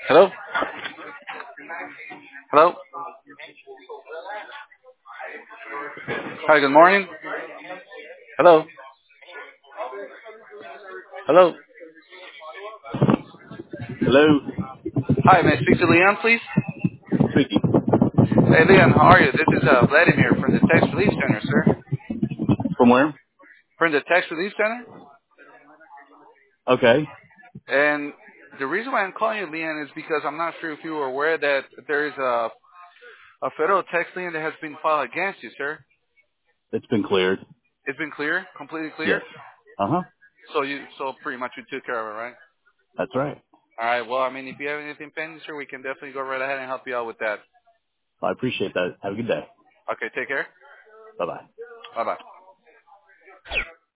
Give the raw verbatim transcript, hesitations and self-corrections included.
Hello? Hello? Hi, good morning. Hello? Hello? Hello. Hi, may I speak to Leon, please? Speaking. Hey, Leon, how are you? This is uh, Vladimir from the Tax Relief Center, sir. From where? From the Tax Relief Center? Okay. And the reason why I'm calling you, Leon, is because I'm not sure if you were aware that there is a, a federal tax lien that has been filed against you, sir. It's been cleared. It's been clear? Completely clear? Yes. Uh huh. So you, so pretty much you took care of it, right? That's right. All right, well, I mean, if you have anything pending, sir, we can definitely go right ahead and help you out with that. I appreciate that. Have a good day. Okay, take care. Bye bye. Bye-bye.